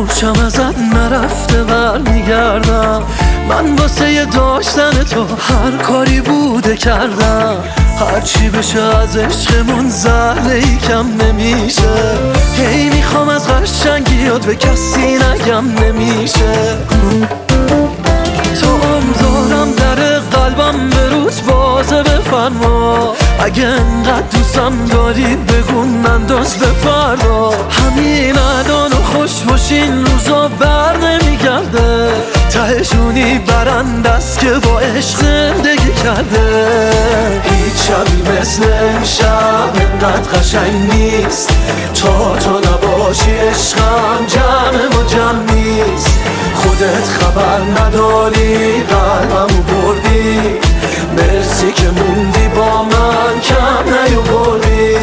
مورچم ازت نرفته برمیگردم. من واسه داشتن تو هر کاری بوده کردم. هرچی بشه از عشقمون زهره کم نمیشه. هی میخوام از قشنگیات به کسی نگم نمیشه. تو امزارم در قلبم به روز بازه بفرما. اگه انقدر دوستم داری بگو ننداز به فردا. همین الان و خوش باشین روزا بر نمیگرده. تهشونی برند است که با عشق زندگی کرده. هیچ شبی مثل امشب انقدر قشنگ نیست. تو نباشی عشقم جمع ما جمع نیست. خودت خبر نداری قلبمو بردی. مرسی که موندی با من کم نیاوردی.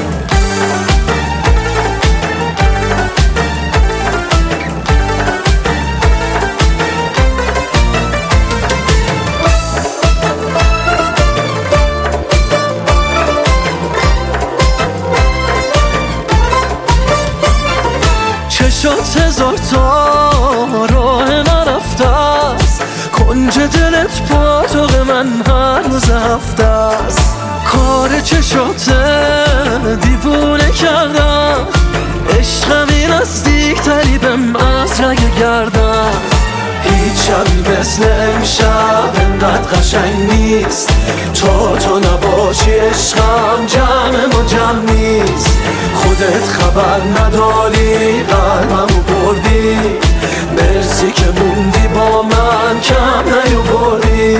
چشات هزار تا راه نرفته است. کنج دلت پاتوق من هر روز هفته است. کار چشات دیوونه کردم. عشقم این نزدیکتری بهم از رگ گردم. هیچ شبی مثل امشب انقدر قشنگ نیست. تو نباشی عشقم جمع ما جمع نیست. خودت خبر نداری قلبمو بردی. مرسی که موندی با من کم نیاوردی.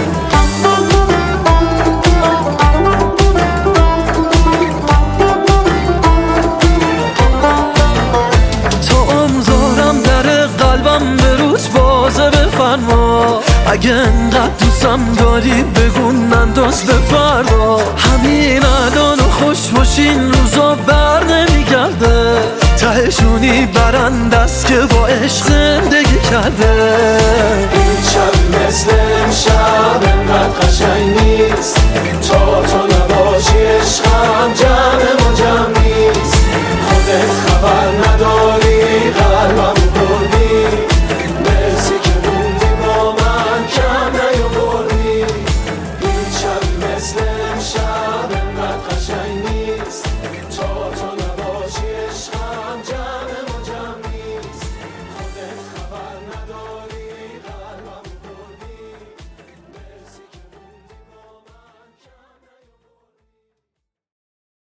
تو امزارم در قلبم به روز بازه بفرما. اگه انقدر دوستم داری بگو ننداز به فردا. همین الان و خوش باشین روزا بر نمیگرده. تهشونی برند است که با عشق زندگی کرده.